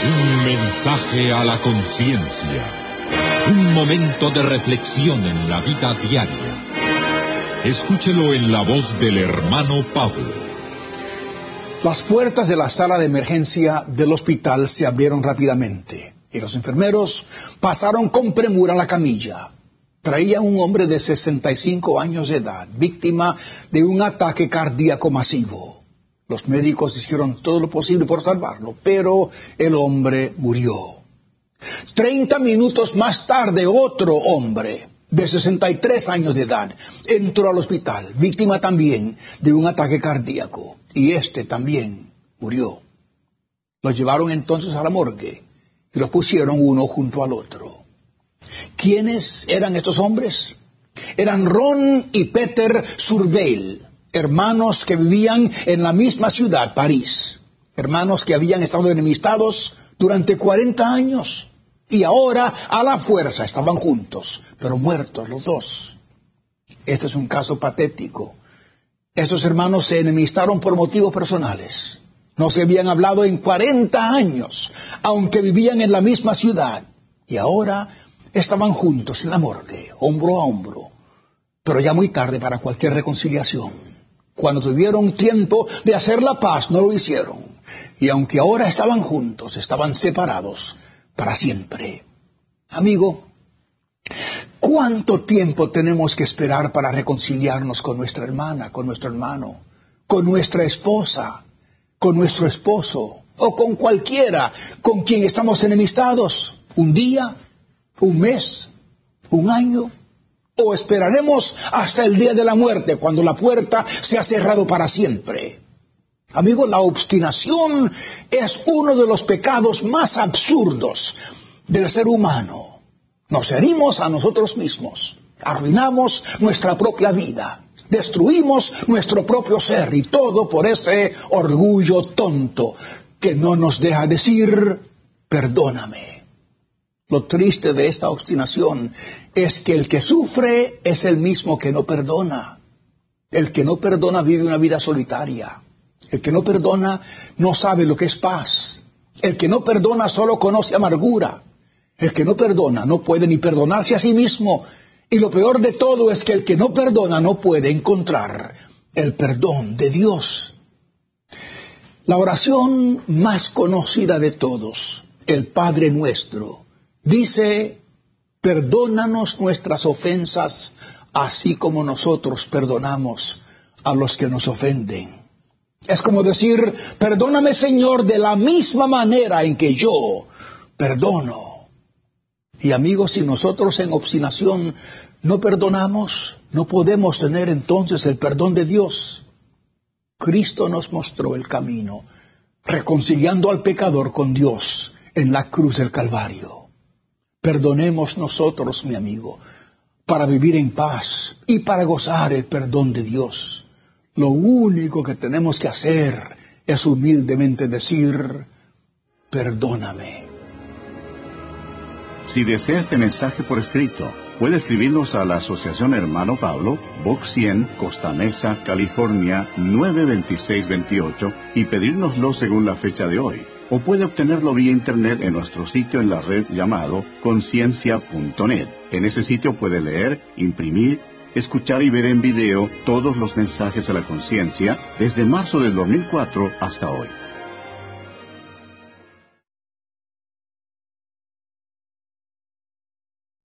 Un mensaje a la conciencia. Un momento de reflexión en la vida diaria. Escúchelo en la voz del hermano Pablo. Las puertas de la sala de emergencia del hospital se abrieron rápidamente y los enfermeros pasaron con premura a la camilla. Traía un hombre de 65 años de edad, víctima de un ataque cardíaco masivo. Los médicos hicieron todo lo posible por salvarlo, pero el hombre murió. 30 minutos más tarde, otro hombre de 63 años de edad entró al hospital, víctima también de un ataque cardíaco, y este también murió. Los llevaron entonces a la morgue y los pusieron uno junto al otro. ¿Quiénes eran estos hombres? Eran Ron y Peter Surveil, hermanos que vivían en la misma ciudad, París, hermanos que habían estado enemistados durante 40 años. Y ahora, a la fuerza, estaban juntos, pero muertos los dos. Este es un caso patético. Estos hermanos se enemistaron por motivos personales. No se habían hablado en 40 años, aunque vivían en la misma ciudad. Y ahora estaban juntos en la morgue, hombro a hombro. Pero ya muy tarde para cualquier reconciliación. Cuando tuvieron tiempo de hacer la paz, no lo hicieron. Y aunque ahora estaban juntos, estaban separados para siempre. Amigo, ¿cuánto tiempo tenemos que esperar para reconciliarnos con nuestra hermana, con nuestro hermano, con nuestra esposa, con nuestro esposo o con cualquiera con quien estamos enemistados? ¿Un día? ¿Un mes? ¿Un año? ¿O esperaremos hasta el día de la muerte, cuando la puerta se ha cerrado para siempre? Amigo, la obstinación es uno de los pecados más absurdos del ser humano. Nos herimos a nosotros mismos, arruinamos nuestra propia vida, destruimos nuestro propio ser, y todo por ese orgullo tonto que no nos deja decir, perdóname. Lo triste de esta obstinación es que el que sufre es el mismo que no perdona. El que no perdona vive una vida solitaria. El que no perdona no sabe lo que es paz. El que no perdona solo conoce amargura. El que no perdona no puede ni perdonarse a sí mismo. Y lo peor de todo es que el que no perdona no puede encontrar el perdón de Dios. La oración más conocida de todos, el Padre Nuestro, dice: perdónanos nuestras ofensas, así como nosotros perdonamos a los que nos ofenden. Es como decir, perdóname, Señor, de la misma manera en que yo perdono. Y amigos, si nosotros en obstinación no perdonamos, no podemos tener entonces el perdón de Dios. Cristo nos mostró el camino, reconciliando al pecador con Dios en la cruz del Calvario. Perdonemos nosotros, mi amigo, para vivir en paz y para gozar el perdón de Dios. Lo único que tenemos que hacer es humildemente decir, perdóname. Si desea este mensaje por escrito, puede escribirnos a la Asociación Hermano Pablo, Box 100, Costa Mesa, California, 92628, y pedírnoslo según la fecha de hoy. O puede obtenerlo vía internet en nuestro sitio en la red llamado conciencia.net. En ese sitio puede leer, imprimir, escuchar y ver en video todos los mensajes a la conciencia desde marzo del 2004 hasta hoy.